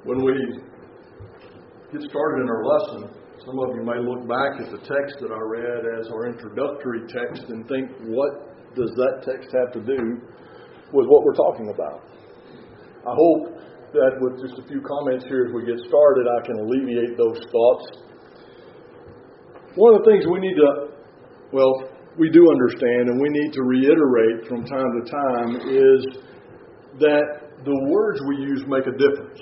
When we get started in our lesson, some of you may look back at the text that I read as our introductory text and think, what does that text have to do with what we're talking about? I hope that with just a few comments here as we get started, I can alleviate those thoughts. One of the things we do understand and we need to reiterate from time to time is that the words we use make a difference.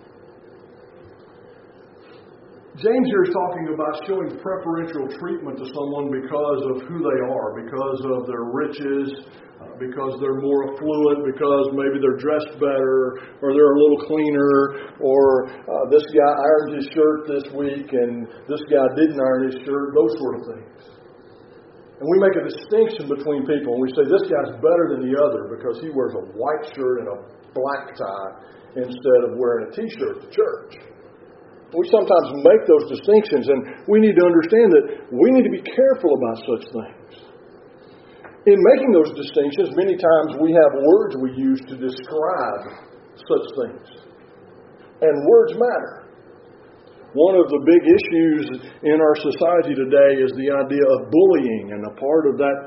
James here is talking about showing preferential treatment to someone because of who they are, because of their riches, because they're more affluent, because maybe they're dressed better, or they're a little cleaner, or this guy ironed his shirt this week and this guy didn't iron his shirt, those sort of things. And we make a distinction between people, and we say this guy's better than the other because he wears a white shirt and a black tie instead of wearing a t-shirt to church. We sometimes make those distinctions, and we need to understand that we need to be careful about such things. In making those distinctions, many times we have words we use to describe such things. And words matter. One of the big issues in our society today is the idea of bullying, and a part of that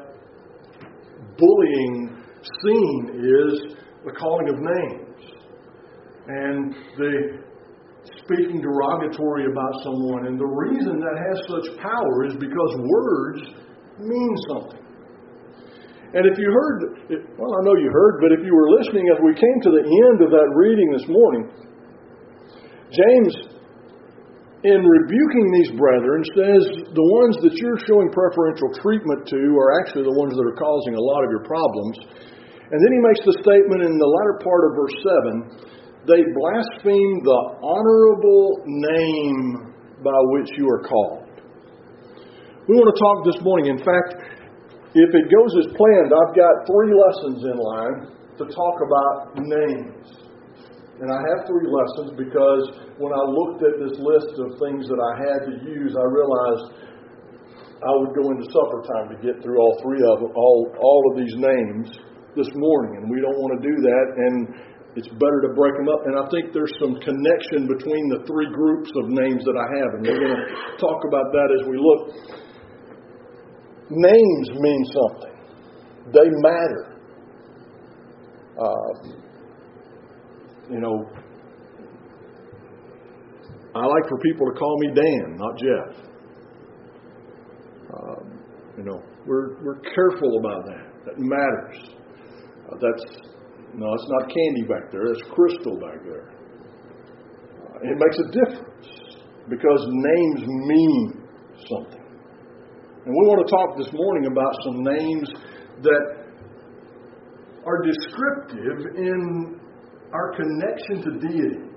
bullying scene is the calling of names. And the speaking derogatory about someone. And the reason that has such power is because words mean something. And if you heard, I know you heard, but if you were listening as we came to the end of that reading this morning, James, in rebuking these brethren, says the ones that you're showing preferential treatment to are actually the ones that are causing a lot of your problems. And then he makes the statement in the latter part of verse 7, they blaspheme the honorable name by which you are called. We want to talk this morning. In fact, if it goes as planned, I've got 3 lessons in line to talk about names. And I have 3 lessons because when I looked at this list of things that I had to use, I realized I would go into supper time to get through all 3 of them, all of these names this morning. And we don't want to do that. And it's better to break them up. And I think there's some connection between the 3 groups of names that I have. And we're going to talk about that as we look. Names mean something. They matter. I like for people to call me Dan, not Jeff. We're careful about that. That matters. No, it's not candy back there. It's crystal back there. It makes a difference because names mean something. And we want to talk this morning about some names that are descriptive in our connection to deity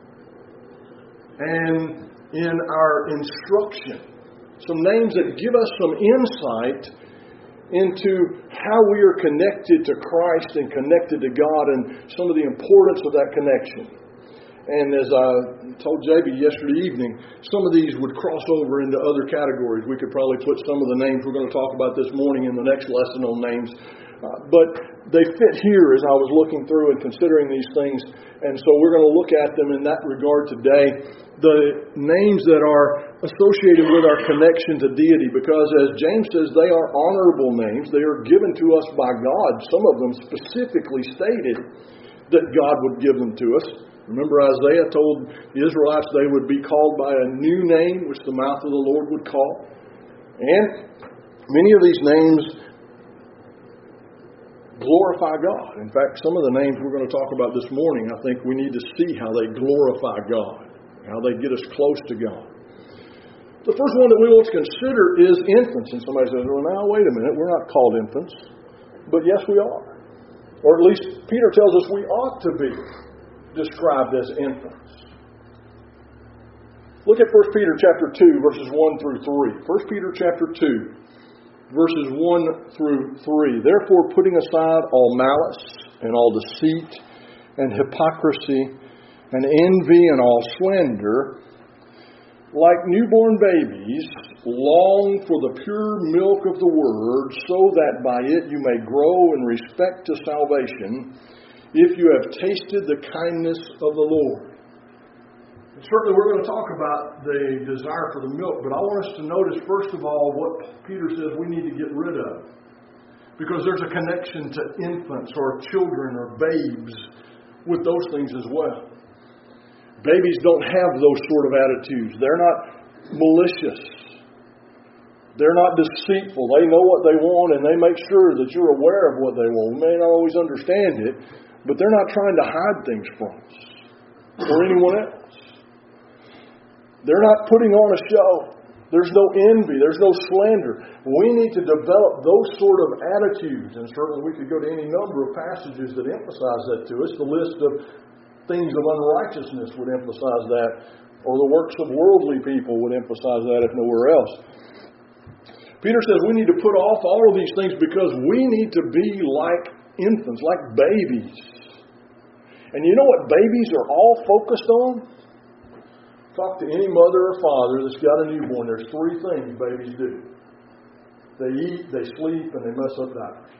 and in our instruction. Some names that give us some insight into how we are connected to Christ and connected to God and some of the importance of that connection. And as I told JB yesterday evening, some of these would cross over into other categories. We could probably put some of the names we're going to talk about this morning in the next lesson on names. But they fit here as I was looking through and considering these things. And so we're going to look at them in that regard today. The names that are associated with our connection to deity, because as James says, they are honorable names. They are given to us by God. Some of them specifically stated that God would give them to us. Remember, Isaiah told the Israelites they would be called by a new name, which the mouth of the Lord would call. And many of these names glorify God. In fact, some of the names we're going to talk about this morning, I think we need to see how they glorify God, how they get us close to God. The first one that we want to consider is infants. And somebody says, well, now, wait a minute, we're not called infants. But yes, we are. Or at least Peter tells us we ought to be described as infants. Look at 1 Peter chapter 2, verses 1 through 3. 1 Peter chapter 2, verses 1 through 3. Therefore, putting aside all malice and all deceit and hypocrisy and envy and all slander, like newborn babies, long for the pure milk of the word, so that by it you may grow in respect to salvation, if you have tasted the kindness of the Lord. Certainly we're going to talk about the desire for the milk, but I want us to notice, first of all, what Peter says we need to get rid of. Because there's a connection to infants or children or babes with those things as well. Babies don't have those sort of attitudes. They're not malicious. They're not deceitful. They know what they want and they make sure that you're aware of what they want. We may not always understand it, but they're not trying to hide things from us or anyone else. They're not putting on a show. There's no envy. There's no slander. We need to develop those sort of attitudes. And certainly we could go to any number of passages that emphasize that to us. The list of things of unrighteousness would emphasize that. Or the works of worldly people would emphasize that if nowhere else. Peter says we need to put off all of these things because we need to be like infants, like babies. And you know what babies are all focused on? Talk to any mother or father that's got a newborn. There's three things babies do. They eat, they sleep, and they mess up diapers.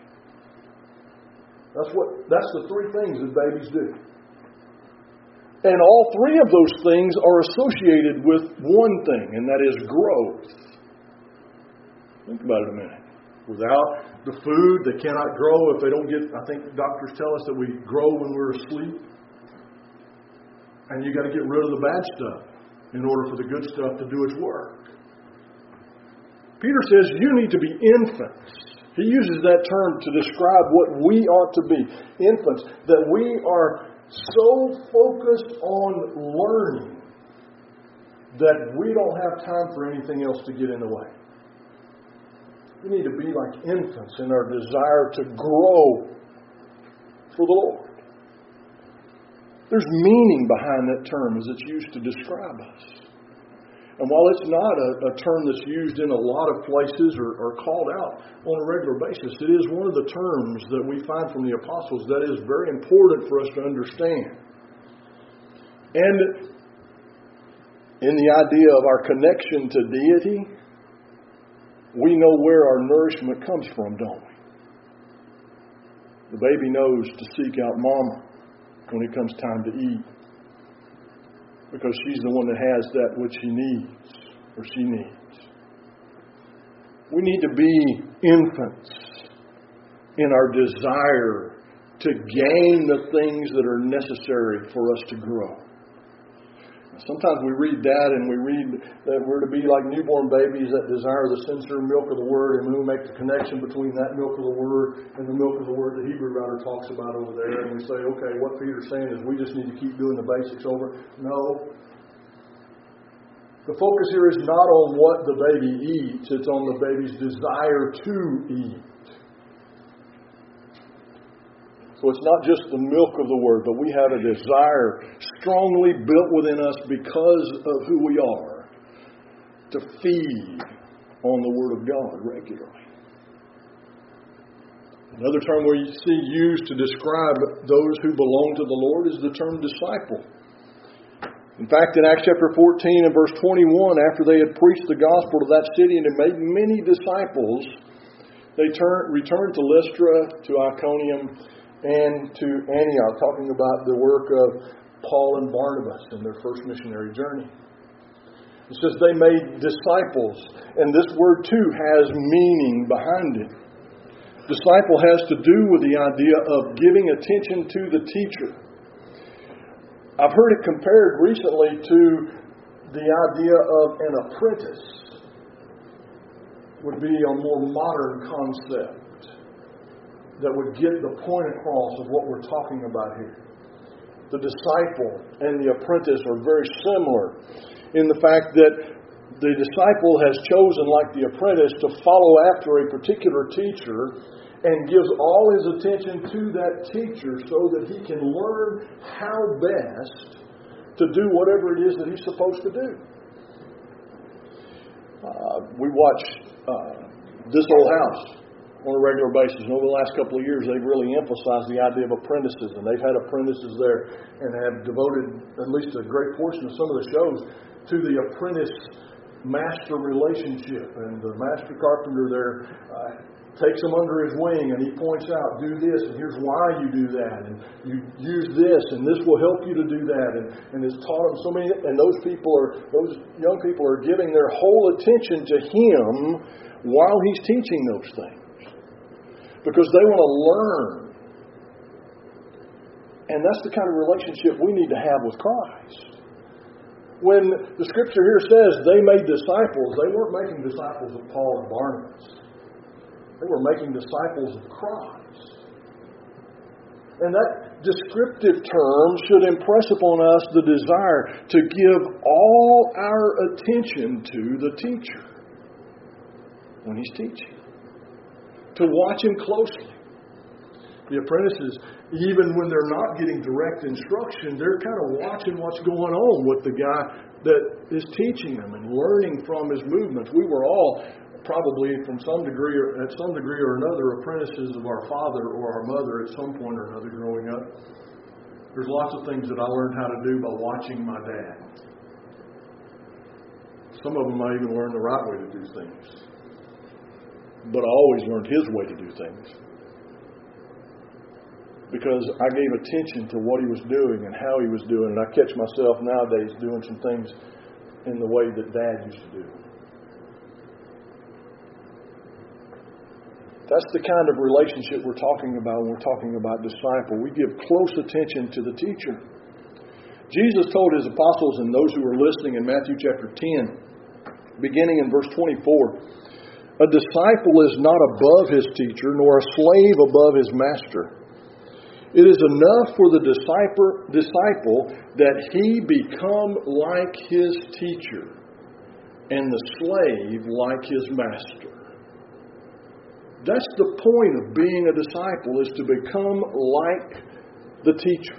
That's the three things that babies do. And all three of those things are associated with one thing, and that is growth. Think about it a minute. Without the food, they cannot grow if they don't get, I think doctors tell us that we grow when we're asleep. And you got to get rid of the bad stuff in order for the good stuff to do its work. Peter says you need to be infants. He uses that term to describe what we ought to be. Infants. That we are so focused on learning that we don't have time for anything else to get in the way. We need to be like infants in our desire to grow for the Lord. There's meaning behind that term as it's used to describe us. And while it's not a term that's used in a lot of places or called out on a regular basis, it is one of the terms that we find from the apostles that is very important for us to understand. And in the idea of our connection to deity, we know where our nourishment comes from, don't we? The baby knows to seek out mama when it comes time to eat, because she's the one that has that which he needs or she needs. We need to be infants in our desire to gain the things that are necessary for us to grow. Sometimes we read that and we read that we're to be like newborn babies that desire the sincere milk of the Word, and we make the connection between that milk of the Word and the milk of the Word the Hebrew writer talks about over there. And we say, okay, what Peter's saying is we just need to keep doing the basics over. No. The focus here is not on what the baby eats. It's on the baby's desire to eat. So it's not just the milk of the Word, but we have a desire strongly built within us because of who we are to feed on the Word of God regularly. Another term we see used to describe those who belong to the Lord is the term disciple. In fact, in Acts chapter 14 and verse 21, after they had preached the gospel to that city and had made many disciples, they returned to Lystra, to Iconium, and to Antioch, talking about the work of Paul and Barnabas in their first missionary journey. It says they made disciples, and this word too has meaning behind it. Disciple has to do with the idea of giving attention to the teacher. I've heard it compared recently to the idea of an apprentice. Would be a more modern concept that would get the point across of what we're talking about here. The disciple and the apprentice are very similar in the fact that the disciple has chosen, like the apprentice, to follow after a particular teacher and gives all his attention to that teacher so that he can learn how best to do whatever it is that he's supposed to do. We watch This Old House on a regular basis. And over the last couple of years, they've really emphasized the idea of apprentices. And they've had apprentices there and have devoted at least a great portion of some of the shows to the apprentice master relationship. And the master carpenter there takes them under his wing and he points out, do this, and here's why you do that, and you use this, and this will help you to do that, and it's taught them so many, and those young people are giving their whole attention to him while he's teaching those things, because they want to learn. And that's the kind of relationship we need to have with Christ. When the scripture here says they made disciples, they weren't making disciples of Paul and Barnabas. They were making disciples of Christ. And that descriptive term should impress upon us the desire to give all our attention to the teacher when he's teaching. To watch him closely. The apprentices, even when they're not getting direct instruction, they're kind of watching what's going on with the guy that is teaching them and learning from his movements. We were all probably at some degree or another apprentices of our father or our mother at some point or another growing up. There's lots of things that I learned how to do by watching my dad. Some of them I even learned the right way to do things. But I always learned his way to do things. Because I gave attention to what he was doing and how he was doing it. And I catch myself nowadays doing some things in the way that Dad used to do. That's the kind of relationship we're talking about when we're talking about disciple. We give close attention to the teacher. Jesus told his apostles and those who were listening in Matthew chapter 10, beginning in verse 24, a disciple is not above his teacher, nor a slave above his master. It is enough for the disciple that he become like his teacher, and the slave like his master. That's the point of being a disciple, is to become like the teacher.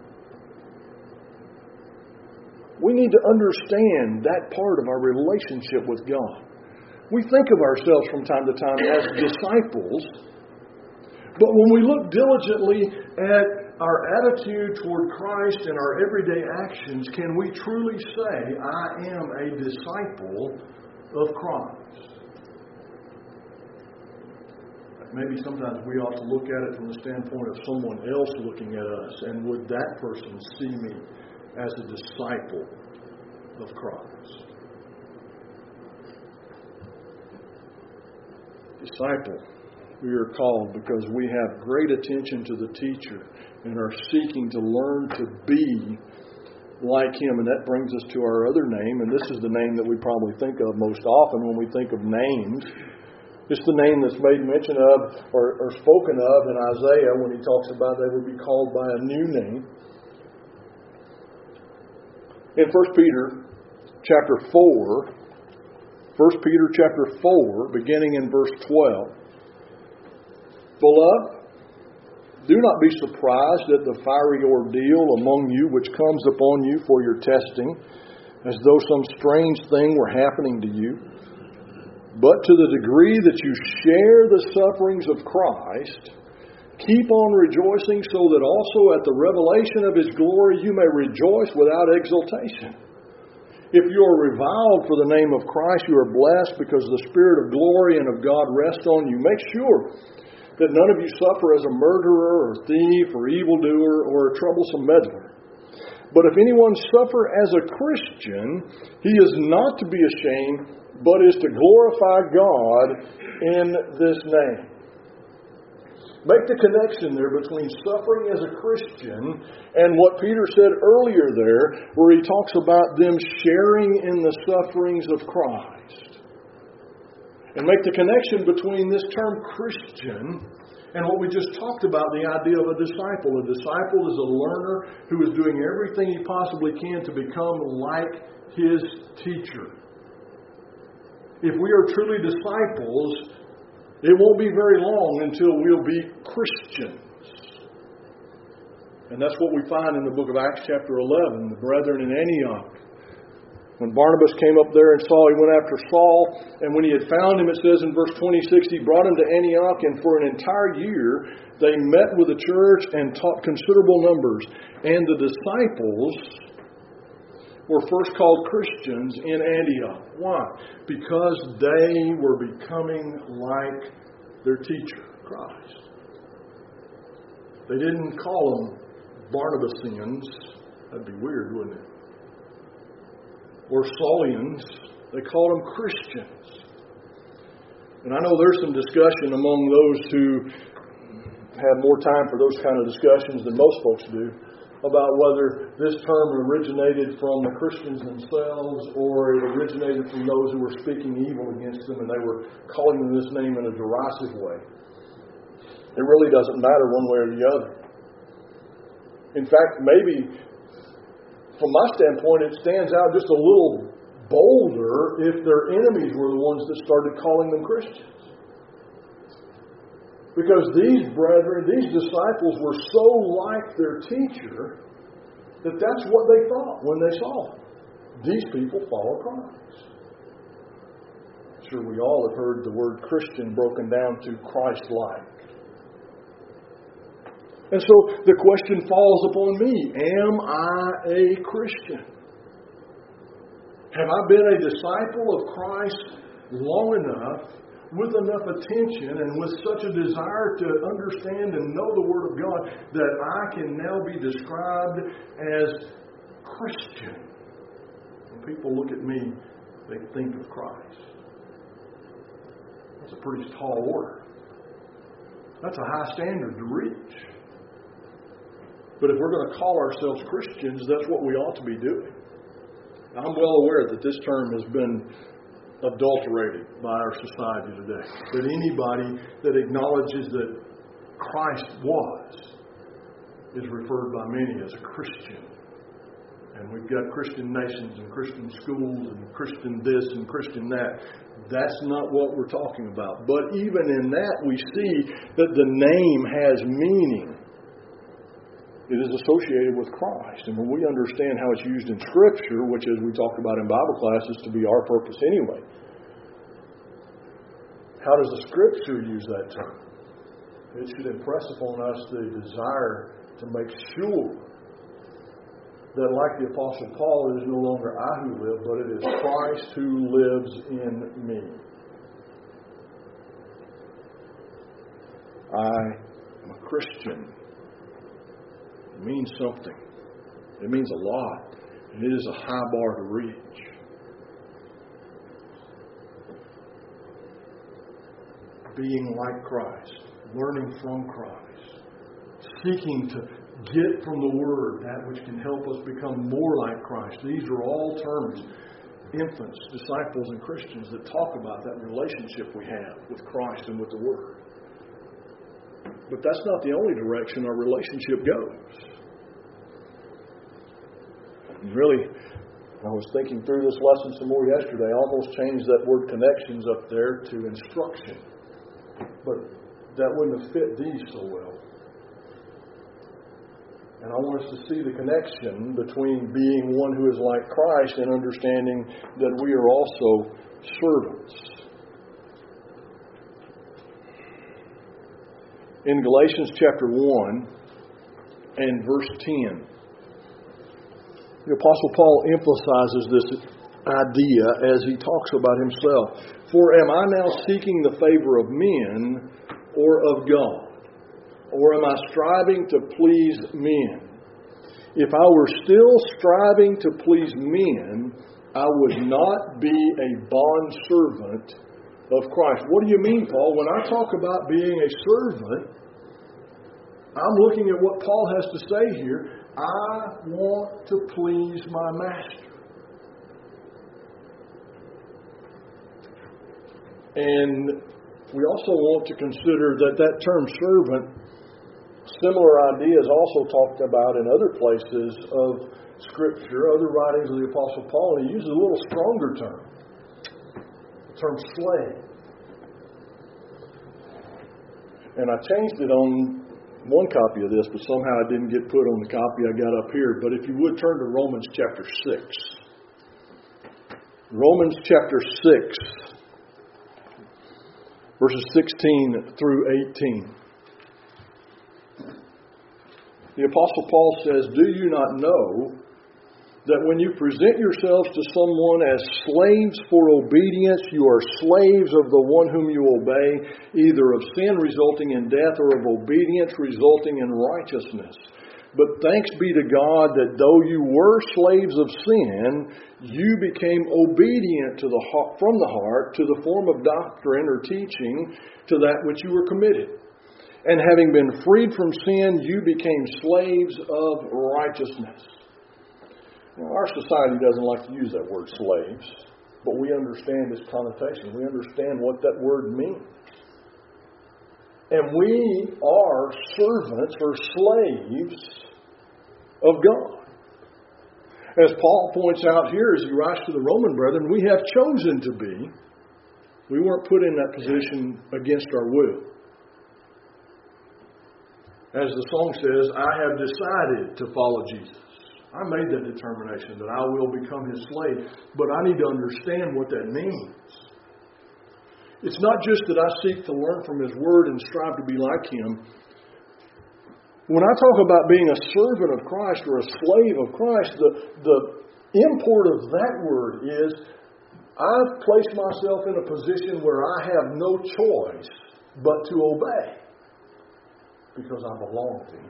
We need to understand that part of our relationship with God. We think of ourselves from time to time as disciples, but when we look diligently at our attitude toward Christ and our everyday actions, can we truly say, I am a disciple of Christ? Maybe sometimes we ought to look at it from the standpoint of someone else looking at us. And would that person see me as a disciple of Christ? Disciple, we are called because we have great attention to the teacher and are seeking to learn to be like him. And that brings us to our other name. And this is the name that we probably think of most often when we think of names. It's the name that's made mention of or spoken of in Isaiah when he talks about they would be called by a new name. In 1 Peter chapter 4, beginning in verse 12. Beloved, do not be surprised at the fiery ordeal among you which comes upon you for your testing, as though some strange thing were happening to you. But to the degree that you share the sufferings of Christ, keep on rejoicing, so that also at the revelation of His glory you may rejoice without exultation. If you are reviled for the name of Christ, you are blessed, because the Spirit of glory and of God rests on you. Make sure that none of you suffer as a murderer or thief or evildoer or a troublesome meddler. But if anyone suffer as a Christian, he is not to be ashamed, but is to glorify God in this name. Make the connection there between suffering as a Christian and what Peter said earlier there, where he talks about them sharing in the sufferings of Christ. And make the connection between this term Christian and what we just talked about, the idea of a disciple. A disciple is a learner who is doing everything he possibly can to become like his teacher. If we are truly disciples, it won't be very long until we'll be Christians. And that's what we find in the book of Acts chapter 11, the brethren in Antioch. When Barnabas came up there and he went after Saul, and when he had found him, it says in verse 26, he brought him to Antioch, and for an entire year they met with the church and taught considerable numbers. And the disciples were first called Christians in Antioch. Why? Because they were becoming like their teacher, Christ. They didn't call them Barnabasians. That'd be weird, wouldn't it? Or Saulians. They called them Christians. And I know there's some discussion among those who have more time for those kind of discussions than most folks do about whether this term originated from the Christians themselves or it originated from those who were speaking evil against them and they were calling them this name in a derisive way. It really doesn't matter one way or the other. In fact, maybe from my standpoint, it stands out just a little bolder if their enemies were the ones that started calling them Christians. Because these brethren, these disciples were so like their teacher that that's what they thought when they saw him. These people follow Christ. I'm sure we all have heard the word Christian broken down to Christ-like. And so the question falls upon me, am I a Christian? Have I been a disciple of Christ long enough, with enough attention, and with such a desire to understand and know the Word of God that I can now be described as Christian? When people look at me, they think of Christ. That's a pretty tall order. That's a high standard to reach. But if we're going to call ourselves Christians, that's what we ought to be doing. I'm well aware that this term has been adulterated by our society today. That anybody that acknowledges that Christ is referred by many as a Christian. And we've got Christian nations and Christian schools and Christian this and Christian that. That's not what we're talking about. But even in that, we see that the name has meaning. It is associated with Christ. And when we understand how it's used in Scripture, which as we talked about in Bible class is to be our purpose anyway, how does the Scripture use that term? It should impress upon us the desire to make sure that, like the Apostle Paul, it is no longer I who live, but it is Christ who lives in me. I am a Christian. It means something. It means a lot. And it is a high bar to reach. Being like Christ. Learning from Christ. Seeking to get from the Word that which can help us become more like Christ. These are all terms, infants, disciples, and Christians that talk about that relationship we have with Christ and with the Word. But that's not the only direction our relationship goes. And really, I was thinking through this lesson some more yesterday. I almost changed that word connections up there to instruction. But that wouldn't have fit these so well. And I want us to see the connection between being one who is like Christ and understanding that we are also servants. In Galatians chapter 1 and verse 10, the Apostle Paul emphasizes this idea as he talks about himself. For am I now seeking the favor of men or of God? Or am I striving to please men? If I were still striving to please men, I would not be a bondservant of Christ. What do you mean, Paul? When I talk about being a servant, I'm looking at what Paul has to say here. I want to please my master. And we also want to consider that term servant, similar ideas also talked about in other places of Scripture, other writings of the Apostle Paul, and he uses a little stronger term, the term slave. And I changed it on one copy of this, but somehow it didn't get put on the copy I got up here. But if you would turn to Romans chapter 6. Romans chapter 6, verses 16 through 18. The Apostle Paul says, Do you not know that when you present yourselves to someone as slaves for obedience, you are slaves of the one whom you obey, either of sin resulting in death or of obedience resulting in righteousness. But thanks be to God that though you were slaves of sin, you became obedient from the heart to the form of doctrine or teaching to that which you were committed. And having been freed from sin, you became slaves of righteousness. Now, our society doesn't like to use that word slaves, but we understand its connotation. We understand what that word means. And we are servants or slaves of God. As Paul points out here as he writes to the Roman brethren, we have chosen to be. We weren't put in that position against our will. As the song says, I have decided to follow Jesus. I made that determination that I will become His slave, but I need to understand what that means. It's not just that I seek to learn from His Word and strive to be like Him. When I talk about being a servant of Christ or a slave of Christ, the import of that word is I've placed myself in a position where I have no choice but to obey because I belong to Him.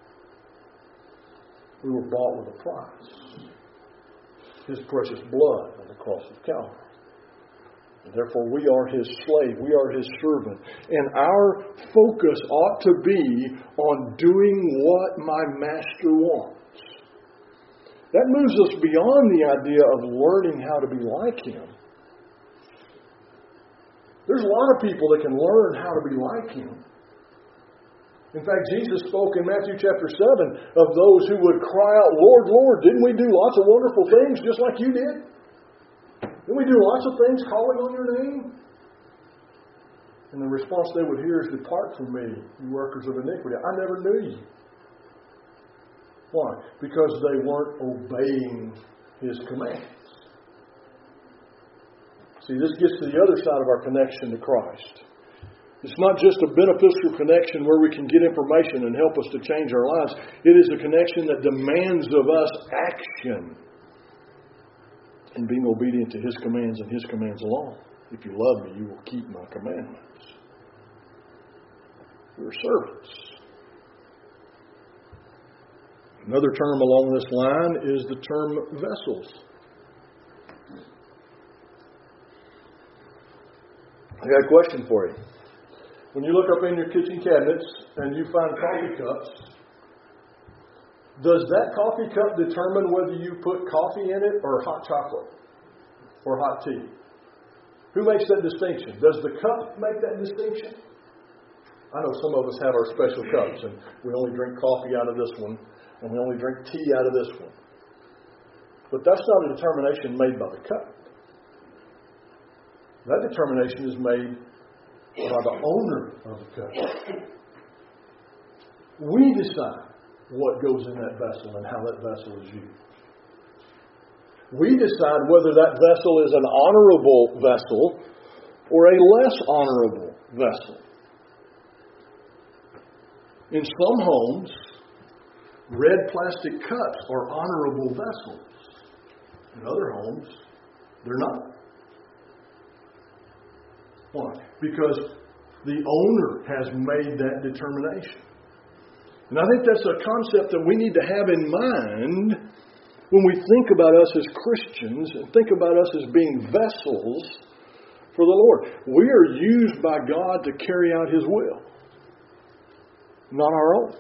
We were bought with a price. His precious blood on the cross of Calvary. And therefore, we are His slave. We are His servant. And our focus ought to be on doing what my Master wants. That moves us beyond the idea of learning how to be like Him. There's a lot of people that can learn how to be like Him. In fact, Jesus spoke in Matthew chapter 7 of those who would cry out, Lord, Lord, didn't we do lots of wonderful things just like you did? Didn't we do lots of things calling on your name? And the response they would hear is, depart from me, you workers of iniquity. I never knew you. Why? Because they weren't obeying His commands. See, this gets to the other side of our connection to Christ. It's not just a beneficial connection where we can get information and help us to change our lives. It is a connection that demands of us action and being obedient to His commands and His commands alone. If you love me, you will keep my commandments. We're servants. Another term along this line is the term vessels. I got a question for you. When you look up in your kitchen cabinets and you find coffee cups, does that coffee cup determine whether you put coffee in it or hot chocolate or hot tea? Who makes that distinction? Does the cup make that distinction? I know some of us have our special cups and we only drink coffee out of this one and we only drink tea out of this one. But that's not a determination made by the cup. That determination is made by the owner of the cup. We decide what goes in that vessel and how that vessel is used. We decide whether that vessel is an honorable vessel or a less honorable vessel. In some homes, red plastic cups are honorable vessels. In other homes, they're not. Why? Because the owner has made that determination. And I think that's a concept that we need to have in mind when we think about us as Christians and think about us as being vessels for the Lord. We are used by God to carry out His will, not our own.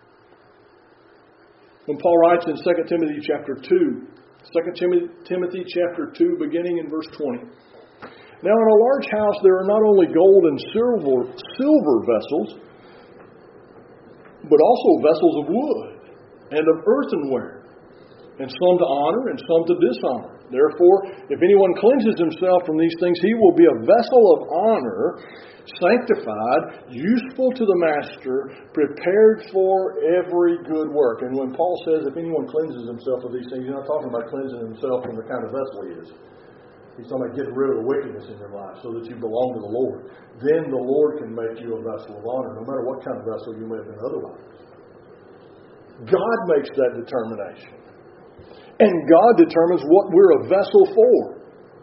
When Paul writes in 2 Timothy chapter 2, 2 Timothy chapter 2, beginning in verse 20, now in a large house there are not only gold and silver vessels, but also vessels of wood and of earthenware, and some to honor and some to dishonor. Therefore, if anyone cleanses himself from these things, he will be a vessel of honor, sanctified, useful to the master, prepared for every good work. And when Paul says if anyone cleanses himself of these things, he's not talking about cleansing himself from the kind of vessel he is. He's talking about getting rid of the wickedness in your life so that you belong to the Lord. Then the Lord can make you a vessel of honor, no matter what kind of vessel you may have been otherwise. God makes that determination. And God determines what we're a vessel for.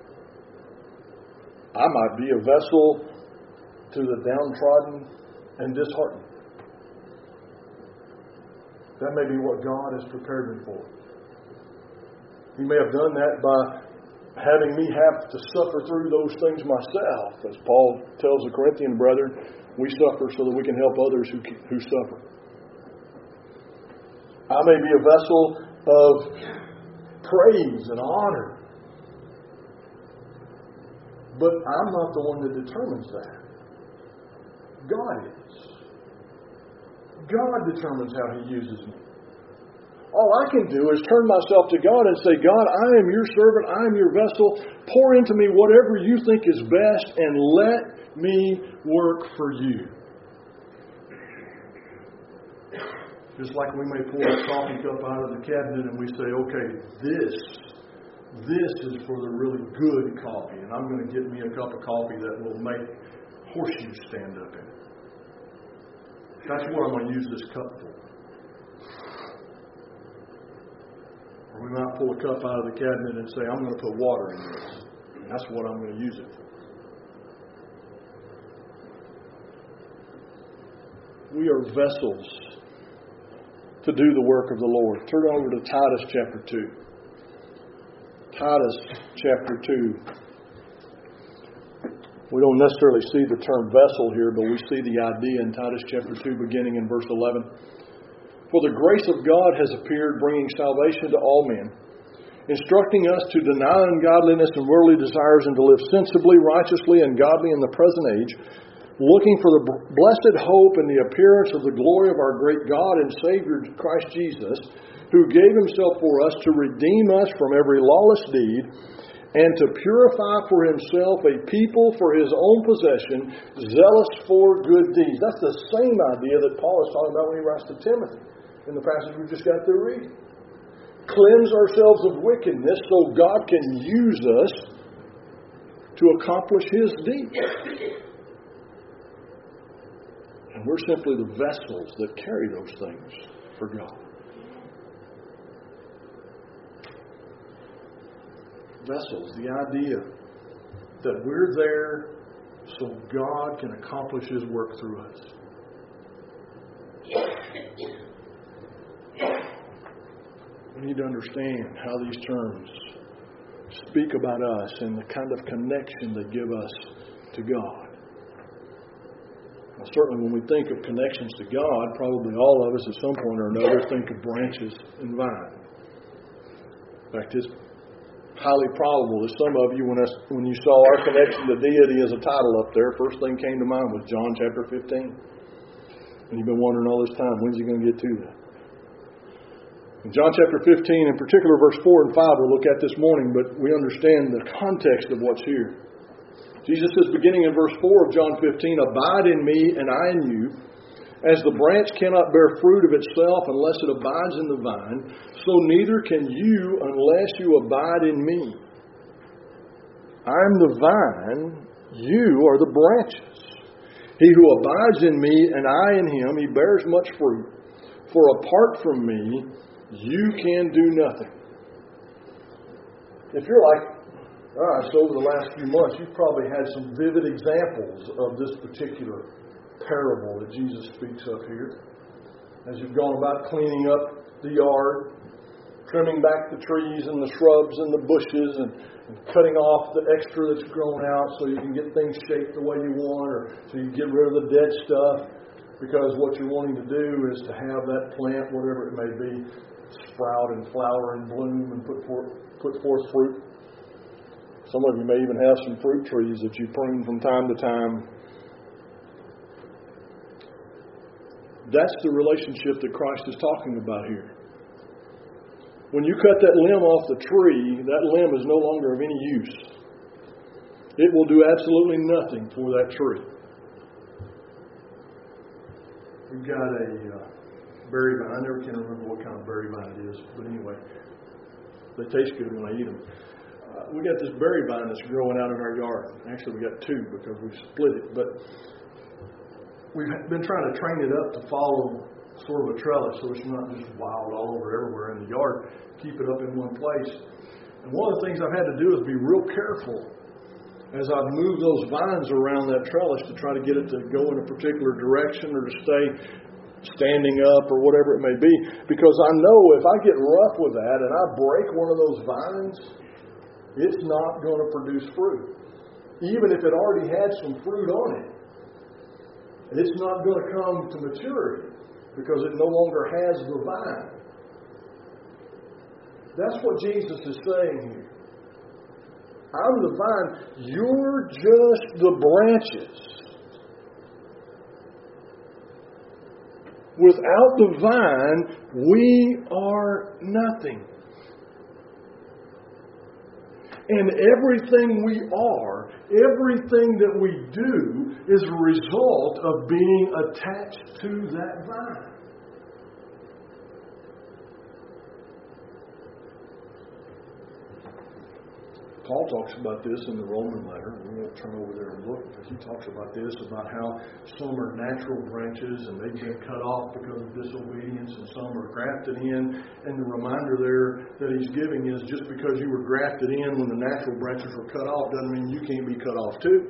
I might be a vessel to the downtrodden and disheartened. That may be what God has prepared me for. He may have done that by having me have to suffer through those things myself. As Paul tells the Corinthian brethren, we suffer so that we can help others who suffer. I may be a vessel of praise and honor. But I'm not the one that determines that. God is. God determines how He uses me. All I can do is turn myself to God and say, God, I am your servant, I am your vessel. Pour into me whatever you think is best and let me work for you. Just like we may pour a coffee cup out of the cabinet and we say, okay, this is for the really good coffee, and I'm going to get me a cup of coffee that will make horseshoes stand up in it. That's what I'm going to use this cup for. Or we might pull a cup out of the cabinet and say, I'm going to put water in this. And that's what I'm going to use it for. We are vessels to do the work of the Lord. Turn over to Titus chapter 2. Titus chapter 2. We don't necessarily see the term vessel here, but we see the idea in Titus chapter 2 beginning in verse 11. For the grace of God has appeared, bringing salvation to all men, instructing us to deny ungodliness and worldly desires and to live sensibly, righteously, and godly in the present age, looking for the blessed hope and the appearance of the glory of our great God and Savior Christ Jesus, who gave Himself for us to redeem us from every lawless deed and to purify for Himself a people for His own possession, zealous for good deeds. That's the same idea that Paul is talking about when he writes to Timothy in the passage we just got through reading. Cleanse ourselves of wickedness so God can use us to accomplish His deeds. And we're simply the vessels that carry those things for God. Vessels, the idea that we're there so God can accomplish His work through us. We need to understand how these terms speak about us and the kind of connection they give us to God. Now, certainly when we think of connections to God, probably all of us at some point or another think of branches and vine. In fact, it's highly probable that some of you, when you saw our connection to deity as a title up there, first thing came to mind was John chapter 15. And you've been wondering all this time, when's He going to get to that? In John chapter 15, in particular verse 4 and 5, we'll look at this morning, but we understand the context of what's here. Jesus says, beginning in verse 4 of John 15, abide in me and I in you. As the branch cannot bear fruit of itself unless it abides in the vine, so neither can you unless you abide in me. I am the vine, you are the branches. He who abides in me and I in him, he bears much fruit. For apart from me, you can do nothing. If you're like us over the last few months, you've probably had some vivid examples of this particular parable that Jesus speaks of here. As you've gone about cleaning up the yard, trimming back the trees and the shrubs and the bushes and cutting off the extra that's grown out so you can get things shaped the way you want, or so you get rid of the dead stuff, because what you're wanting to do is to have that plant, whatever it may be, sprout and flower and bloom and put forth fruit. Some of you may even have some fruit trees that you prune from time to time. That's the relationship that Christ is talking about here. When you cut that limb off the tree, that limb is no longer of any use. It will do absolutely nothing for that tree. We've got a berry vine. I never can remember what kind of berry vine it is, but anyway, they taste good when I eat them. We got this berry vine that's growing out in our yard. Actually, we got two because we split it, but we've been trying to train it up to follow sort of a trellis so it's not just wild all over everywhere in the yard. Keep it up in one place. And one of the things I've had to do is be real careful as I've moved those vines around that trellis to try to get it to go in a particular direction or to stay standing up or whatever it may be. Because I know if I get rough with that and I break one of those vines, it's not going to produce fruit. Even if it already had some fruit on it, it's not going to come to maturity because it no longer has the vine. That's what Jesus is saying here. I'm the vine. You're just the branches. Without the vine, we are nothing. And everything we are, everything that we do, is a result of being attached to that vine. Paul talks about this in the Roman letter. We won't turn over there and look, but he talks about this, about how some are natural branches and they've been cut off because of disobedience, and some are grafted in. And the reminder there that he's giving is just because you were grafted in when the natural branches were cut off doesn't mean you can't be cut off too.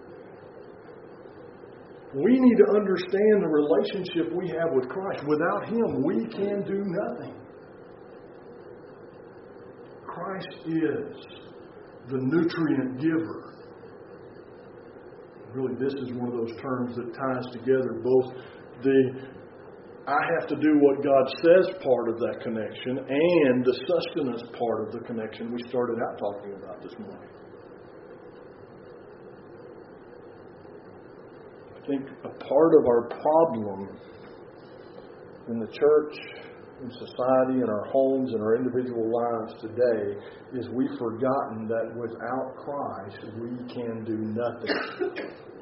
We need to understand the relationship we have with Christ. Without Him, we can do nothing. Christ is the nutrient giver. Really, this is one of those terms that ties together both the I have to do what God says part of that connection and the sustenance part of the connection we started out talking about this morning. I think a part of our problem in the church, in society, in our homes, in our individual lives today is we've forgotten that without Christ we can do nothing.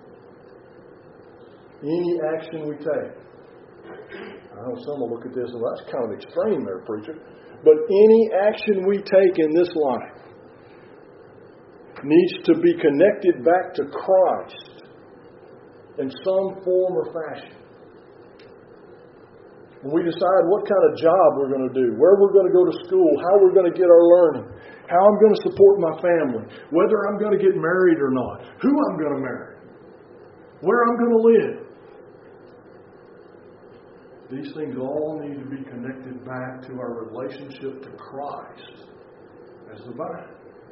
Any action we take. I know some will look at this and that's kind of extreme there, preacher. But any action we take in this life needs to be connected back to Christ in some form or fashion. When we decide what kind of job we're going to do, where we're going to go to school, how we're going to get our learning, how I'm going to support my family, whether I'm going to get married or not, who I'm going to marry, where I'm going to live. These things all need to be connected back to our relationship to Christ as the vine.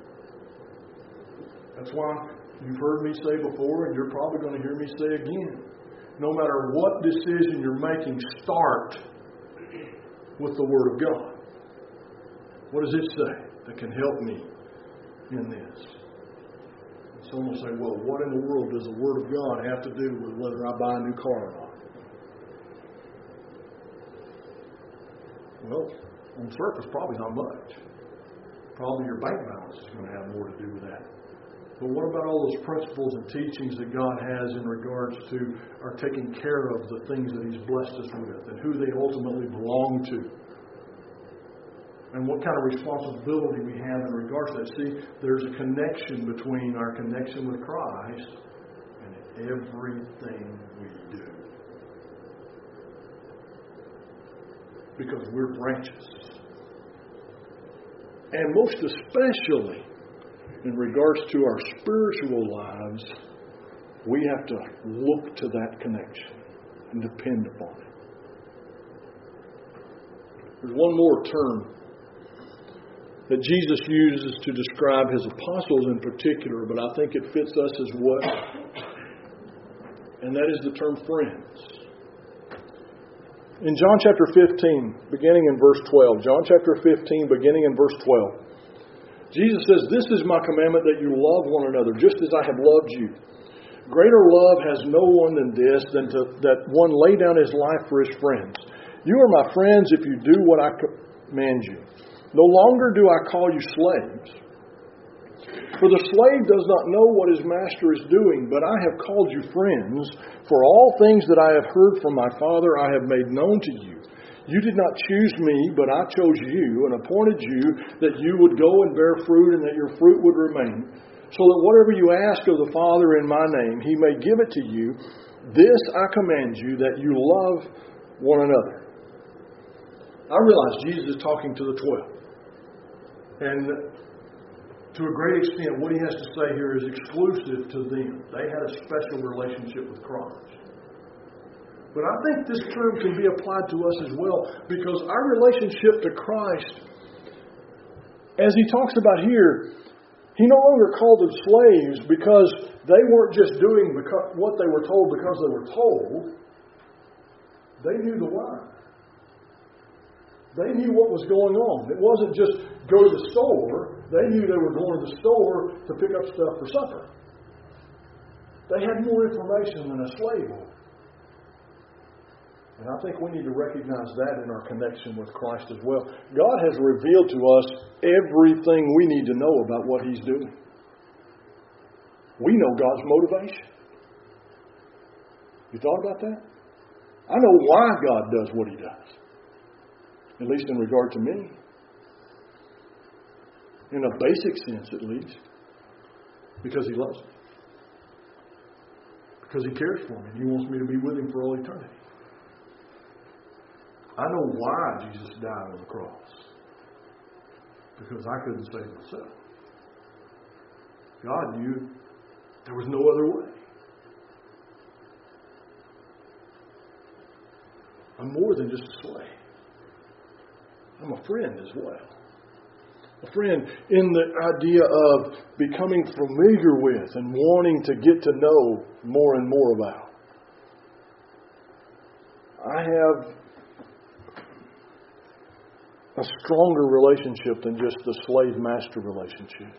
That's why you've heard me say before, and you're probably going to hear me say again. No matter what decision you're making, start with the Word of God. What does it say that can help me in this? Someone will say, well, what in the world does the Word of God have to do with whether I buy a new car or not? Well, on the surface, probably not much. Probably your bank balance is going to have more to do with that. But what about all those principles and teachings that God has in regards to our taking care of the things that He's blessed us with and who they ultimately belong to? And what kind of responsibility we have in regards to that. See, there's a connection between our connection with Christ and everything we do. Because we're branches. And most especially in regards to our spiritual lives, we have to look to that connection and depend upon it. There's one more term that Jesus uses to describe His apostles in particular, but I think it fits us as well. And that is the term friends. In John chapter 15, beginning in verse 12, John chapter 15, beginning in verse 12, Jesus says, "This is my commandment, that you love one another, just as I have loved you. Greater love has no one than this, that one lay down his life for his friends. You are my friends if you do what I command you. No longer do I call you slaves. For the slave does not know what his master is doing, but I have called you friends. For all things that I have heard from my Father I have made known to you. You did not choose me, but I chose you and appointed you that you would go and bear fruit and that your fruit would remain, so that whatever you ask of the Father in my name, He may give it to you. This I command you, that you love one another. I realize Jesus is talking to the 12. And to a great extent, what he has to say here is exclusive to them. They had a special relationship with Christ. But I think this term can be applied to us as well, because our relationship to Christ, as he talks about here, he no longer called them slaves because they weren't just doing what they were told because they were told. They knew the why. They knew what was going on. It wasn't just go to the store. They knew they were going to the store to pick up stuff for supper. They had more information than a slave would. And I think we need to recognize that in our connection with Christ as well. God has revealed to us everything we need to know about what He's doing. We know God's motivation. You thought about that? I know why God does what He does. At least in regard to me. In a basic sense, at least. Because He loves me. Because He cares for me and He wants me to be with Him for all eternity. I know why Jesus died on the cross. Because I couldn't save myself. God knew there was no other way. I'm more than just a slave. I'm a friend as well. A friend in the idea of becoming familiar with and wanting to get to know more and more about. I have a stronger relationship than just the slave-master relationship.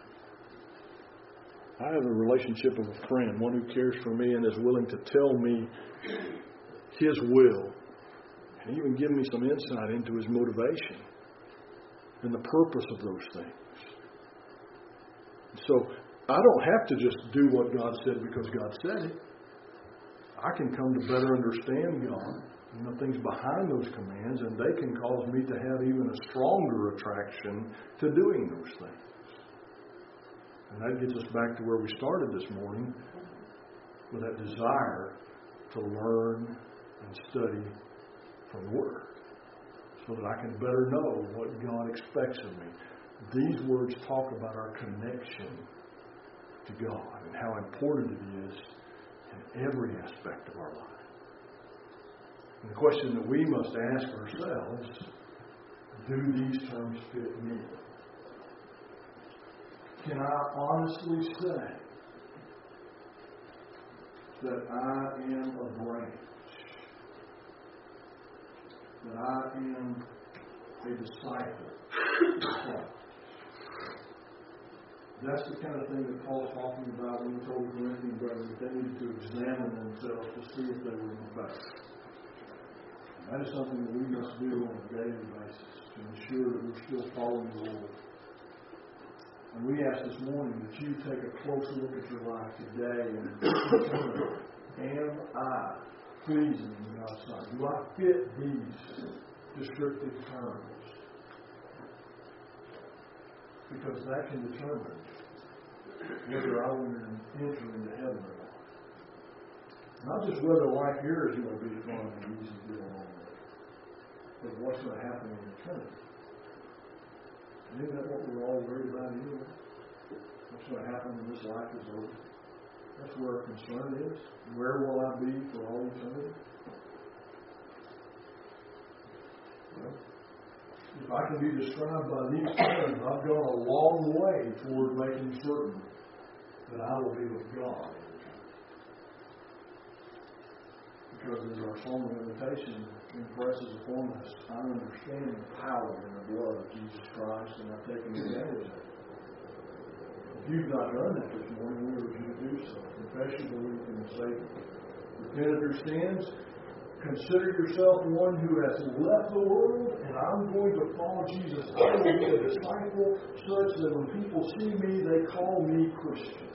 I have a relationship with a friend, one who cares for me and is willing to tell me his will and even give me some insight into his motivation and the purpose of those things. So I don't have to just do what God said because God said it. I can come to better understand God and the things behind those commands, and they can cause me to have even a stronger attraction to doing those things. And that gets us back to where we started this morning, with that desire to learn and study from the Word, so that I can better know what God expects of me. These words talk about our connection to God and how important it is in every aspect of our life. And the question that we must ask ourselves, do these terms fit me? Can I honestly say that I am a branch? That I am a disciple of Christ? That's the kind of thing that Paul's talking about when he told the Corinthian brothers that they needed to examine themselves to see if they were in the faith. That is something that we must do on a daily basis to ensure that we're still following the Lord. And we ask this morning that you take a close look at your life today and determine, am I pleasing in God's sight? Do I fit these descriptive terms? Because that can determine whether I will enter into heaven or not. Not just whether life here is going to be fun and easy to deal with, but what's going to happen in eternity. And isn't that what we're all worried about anyway? What's going to happen when this life is over? That's where our concern is. Where will I be for all eternity? Well, if I can be described by these terms, I've gone a long way toward making certain that I will be with God. Because as our song of invitation impresses upon us, I understand the power in the blood of Jesus Christ, and I've taken advantage of it. If you've not done that this morning, we urge you to do so. Confess your belief in the Savior. Repent of your sins. Consider yourself one who has left the world, and I'm going to follow Jesus. I will be a disciple such that when people see me, they call me Christian.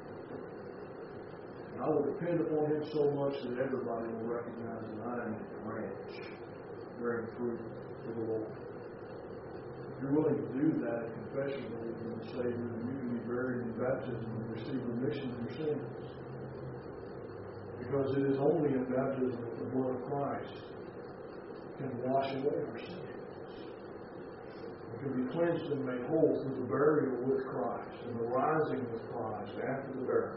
And I will depend upon Him so much that everybody will recognize that I am a branch bearing fruit for the Lord. If you're willing to do that and confess your belief in the Savior, then you can be buried in baptism and receive remission of your sins. Because it is only in baptism with the blood of Christ can wash away our sins. We can be cleansed and made whole through the burial with Christ and the rising with Christ after the burial.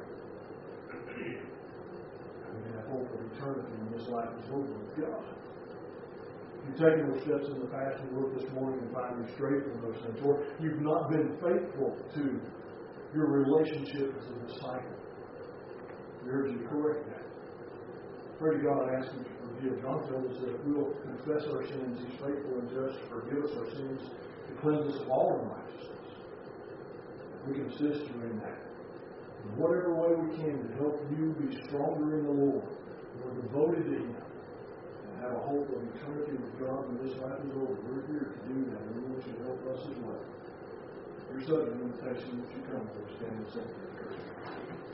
And we have hope of eternity when this life is over with God. If you've taken those steps in the past and work this morning and find you straight from those things, or you've not been faithful to your relationship as a disciple, we urge you to correct that. Pray to God and ask Him to forgive. John tells us that if we'll confess our sins, He's faithful and just to forgive us our sins, to cleanse us of all unrighteousness. We can assist you in that. In whatever way we can to help you be stronger in the Lord, more devoted to Him, and have a hope of eternity with God when this life is over. We're here to do that, and we want you to help us as well. Your sudden invitation that you come to stand and sing.